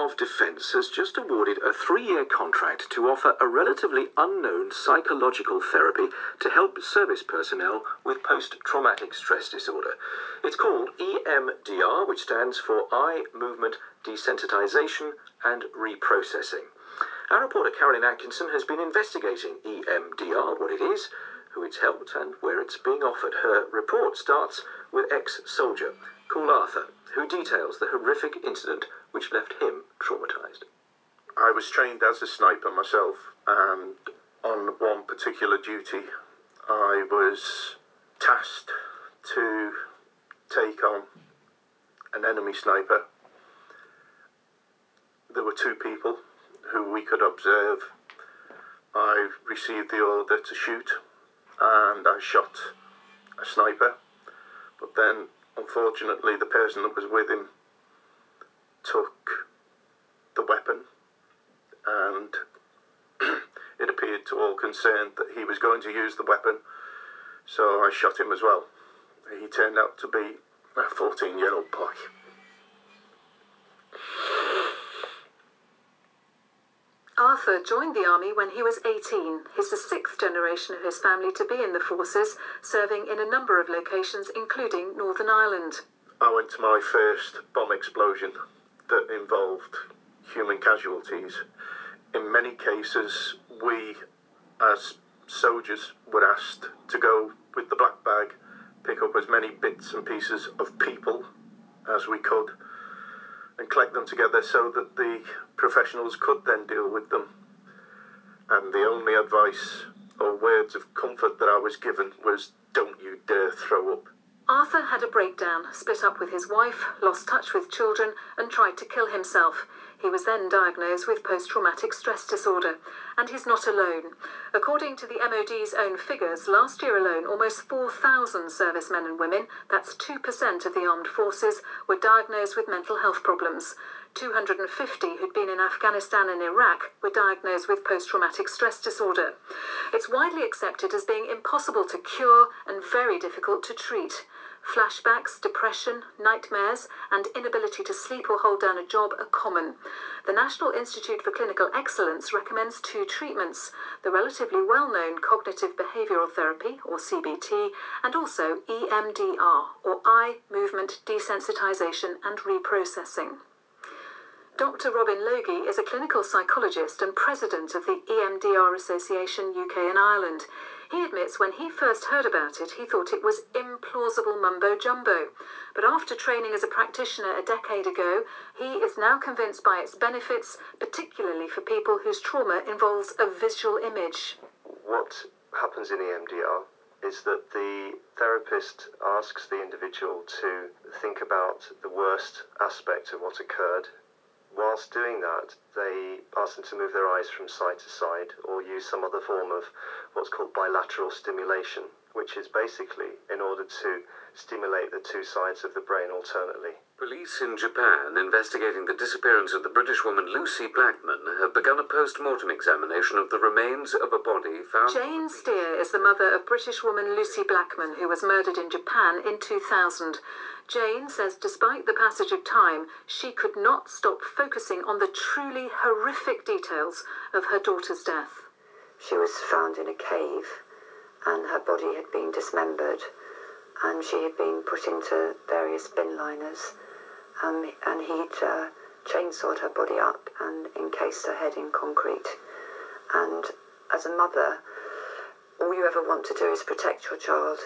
of Defence has just awarded a 3-year contract to offer a relatively unknown psychological therapy to help service personnel with post-traumatic stress disorder. It's called EMDR, which stands for Eye Movement Desensitization and Reprocessing. Our reporter Carolyn Atkinson has been investigating EMDR, what it is, who it's helped and where it's being offered. Her report starts with ex-soldier called Arthur, who details the horrific incident which left him traumatised. I was trained as a sniper myself, and on one particular duty I was tasked to take on an enemy sniper. There were 2 people who we could observe. I received the order to shoot, and I shot a sniper, but then unfortunately the person that was with him took the weapon, and it appeared to all concerned that he was going to use the weapon, so I shot him as well. He turned out to be a 14-year-old boy. Arthur joined the army when he was 18. He's the 6th generation of his family to be in the forces, serving in a number of locations, including Northern Ireland. I went to my first bomb explosion that involved human casualties. In many cases, we as soldiers were asked to go with the black bag, pick up as many bits and pieces of people as we could, and collect them together so that the professionals could then deal with them. And the only advice or words of comfort that I was given was, don't you dare throw up. Arthur had a breakdown, split up with his wife, lost touch with children, and tried to kill himself. He was then diagnosed with post-traumatic stress disorder, and he's not alone. According to the MOD's own figures, last year alone, almost 4,000 servicemen and women, that's 2% of the armed forces, were diagnosed with mental health problems. 250 who'd been in Afghanistan and Iraq were diagnosed with post-traumatic stress disorder. It's widely accepted as being impossible to cure and very difficult to treat. Flashbacks, depression, nightmares, and inability to sleep or hold down a job are common. The National Institute for Clinical Excellence recommends 2 treatments, the relatively well-known cognitive behavioural therapy, or CBT, and also EMDR, or Eye Movement Desensitization and Reprocessing. Dr. Robin Logie is a clinical psychologist and president of the EMDR Association UK and Ireland. He admits when he first heard about it, he thought it was implausible mumbo-jumbo. But after training as a practitioner a decade ago, he is now convinced by its benefits, particularly for people whose trauma involves a visual image. What happens in EMDR is that the therapist asks the individual to think about the worst aspect of what occurred. Whilst doing that, they ask them to move their eyes from side to side or use some other form of what's called bilateral stimulation, which is basically in order to stimulate the 2 sides of the brain alternately. Police in Japan investigating the disappearance of the British woman Lucy Blackman have begun a post-mortem examination of the remains of a body found... Jane Steer is the mother of British woman Lucy Blackman, who was murdered in Japan in 2000. Jane says despite the passage of time, she could not stop focusing on the truly horrific details of her daughter's death. She was found in a cave and her body had been dismembered and she had been put into various bin liners, and he'd chainsawed her body up and encased her head in concrete. And as a mother, all you ever want to do is protect your child.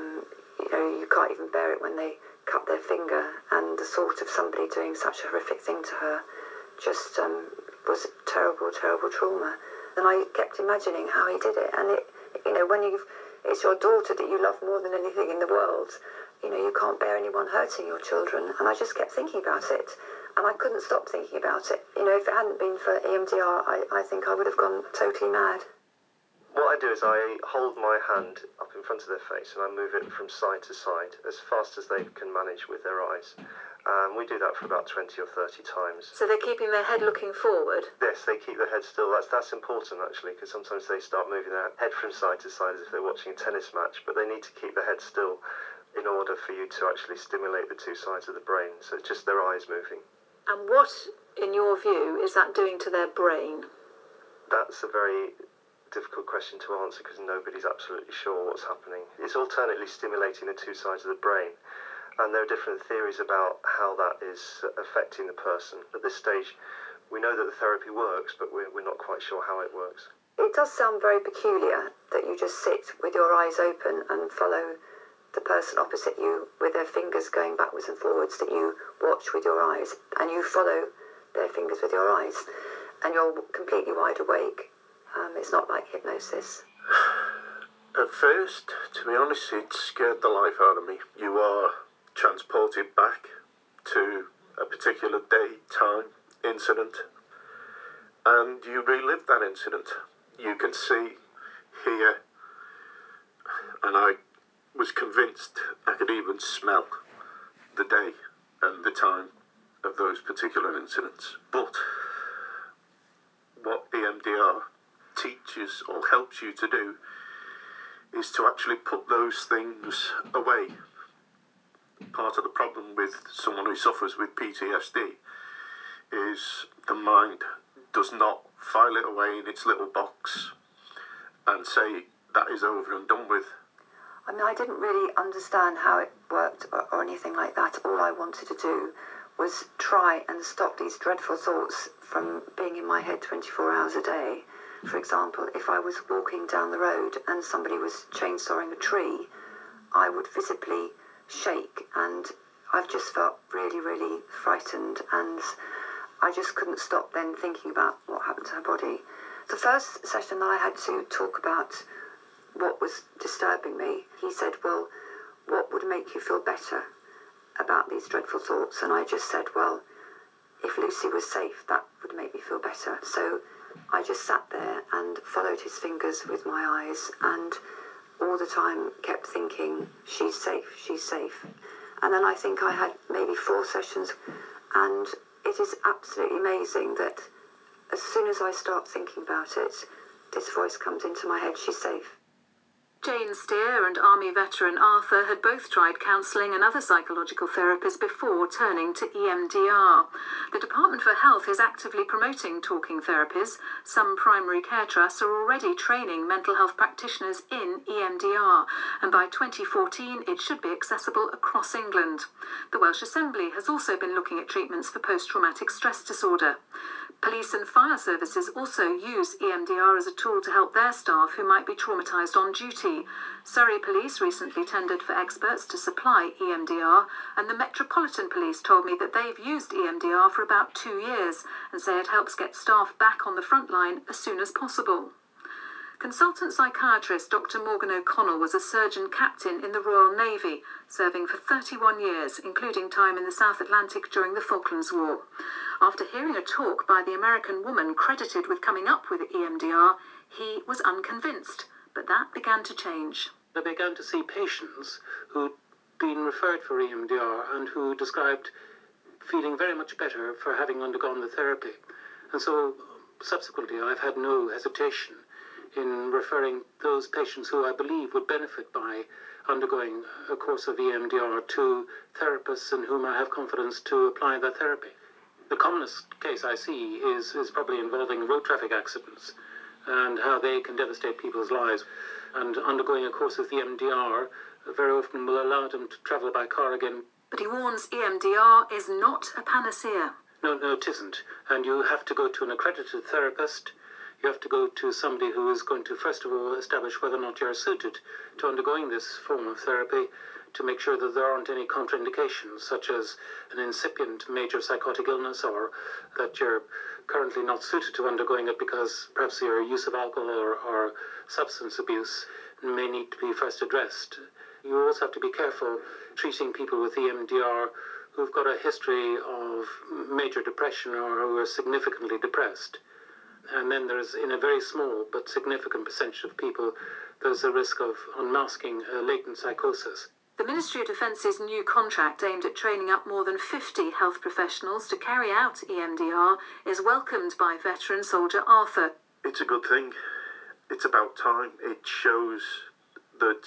You can't even bear it when they cut their finger, and the thought of somebody doing such a horrific thing to her just was terrible, terrible trauma. And I kept imagining how he did it, and when it's your daughter that you love more than anything in the world, you can't bear anyone hurting your children, and I just kept thinking about it, and I couldn't stop thinking about it. If it hadn't been for EMDR, I think I would have gone totally mad. What I do is I hold my hand up in front of their face and I move it from side to side as fast as they can manage with their eyes. We do that for about 20 or 30 times. So they're keeping their head looking forward? Yes, they keep their head still. That's important actually, because sometimes they start moving their head from side to side as if they're watching a tennis match, but they need to keep their head still in order for you to actually stimulate the 2 sides of the brain. So it's just their eyes moving. And what in your view, is that doing to their brain? That's a very difficult question to answer because nobody's absolutely sure what's happening. It's alternately stimulating the two sides of the brain, and there are different theories about how that is affecting the person. At this stage, we know that the therapy works, but we're not quite sure how it works. It does sound very peculiar that you just sit with your eyes open and follow the person opposite you with their fingers going backwards and forwards, that you watch with your eyes and you follow their fingers with your eyes, and you're completely wide awake. It's not like hypnosis. At first, to be honest, it scared the life out of me. You are transported back to a particular day, time, incident, and you relive that incident. You can see, hear, and I was convinced I could even smell the day and the time of those particular incidents. But what EMDR teaches or helps you to do is to actually put those things away. Part of the problem with someone who suffers with PTSD is the mind does not file it away in its little box and say that is over and done with. I mean, I didn't really understand how it worked or anything like that. All I wanted to do was try and stop these dreadful thoughts from being in my head 24 hours a day. For example, if I was walking down the road and somebody was chainsawing a tree, I would visibly shake, and I've just felt really, really frightened, and I just couldn't stop then thinking about what happened to her body. The first session that I had to talk about what was disturbing me, he said, well, what would make you feel better about these dreadful thoughts? And I just said, well, if Lucy was safe, that would make me feel better. So I just sat there and followed his fingers with my eyes, and all the time kept thinking, she's safe, she's safe. And then I think I had maybe 4 sessions, and it is absolutely amazing that as soon as I start thinking about it, this voice comes into my head, she's safe. Jane Steer and Army veteran Arthur had both tried counselling and other psychological therapies before turning to EMDR. The Department for Health is actively promoting talking therapies. Some primary care trusts are already training mental health practitioners in EMDR, and by 2014 it should be accessible across England. The Welsh Assembly has also been looking at treatments for post-traumatic stress disorder. Police and fire services also use EMDR as a tool to help their staff who might be traumatised on duty. Surrey Police recently tendered for experts to supply EMDR, and the Metropolitan Police told me that they've used EMDR for about 2 years and say it helps get staff back on the front line as soon as possible. Consultant psychiatrist Dr. Morgan O'Connell was a surgeon captain in the Royal Navy, serving for 31 years, including time in the South Atlantic during the Falklands War. After hearing a talk by the American woman credited with coming up with EMDR, he was unconvinced, but that began to change. I began to see patients who'd been referred for EMDR and who described feeling very much better for having undergone the therapy. And so subsequently I've had no hesitation in referring those patients who I believe would benefit by undergoing a course of EMDR to therapists in whom I have confidence to apply that therapy. The commonest case I see is probably involving road traffic accidents and how they can devastate people's lives. And undergoing a course of EMDR very often will allow them to travel by car again. But he warns EMDR is not a panacea. No, it isn't. And you have to go to an accredited therapist. You have to go to somebody who is going to, first of all, establish whether or not you're suited to undergoing this form of therapy, to make sure that there aren't any contraindications, such as an incipient major psychotic illness, or that you're currently not suited to undergoing it because perhaps your use of alcohol or substance abuse may need to be first addressed. You also have to be careful treating people with EMDR who've got a history of major depression or who are significantly depressed. And then there's, in a very small but significant percentage of people, there's a risk of unmasking a latent psychosis. The Ministry of Defence's new contract aimed at training up more than 50 health professionals to carry out EMDR is welcomed by veteran soldier Arthur. It's a good thing. It's about time. It shows that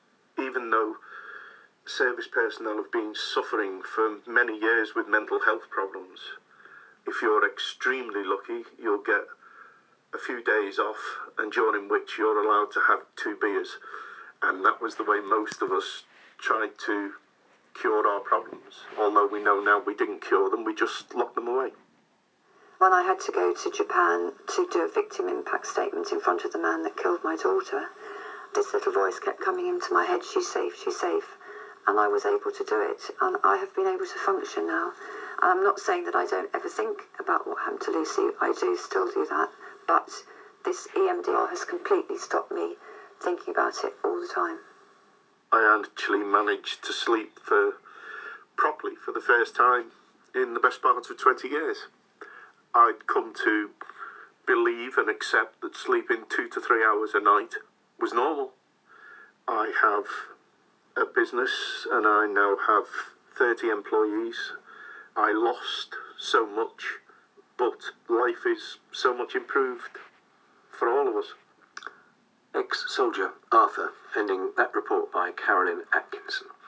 even though service personnel have been suffering for many years with mental health problems, if you're extremely lucky, you'll get a few days off, and during which you're allowed to have 2 beers. And that was the way most of us tried to cure our problems. Although we know now we didn't cure them, we just locked them away. When I had to go to Japan to do a victim impact statement in front of the man that killed my daughter, this little voice kept coming into my head, she's safe, she's safe. And I was able to do it, and I have been able to function now. And I'm not saying that I don't ever think about what happened to Lucy, I do still do that, but this EMDR has completely stopped me thinking about it all the time. I actually managed to sleep properly for the first time in the best part of 20 years. I'd come to believe and accept that sleeping 2 to 3 hours a night was normal. I have a business and I now have 30 employees. I lost so much, but life is so much improved for all of us. Ex-soldier Arthur, ending that report by Carolyn Atkinson.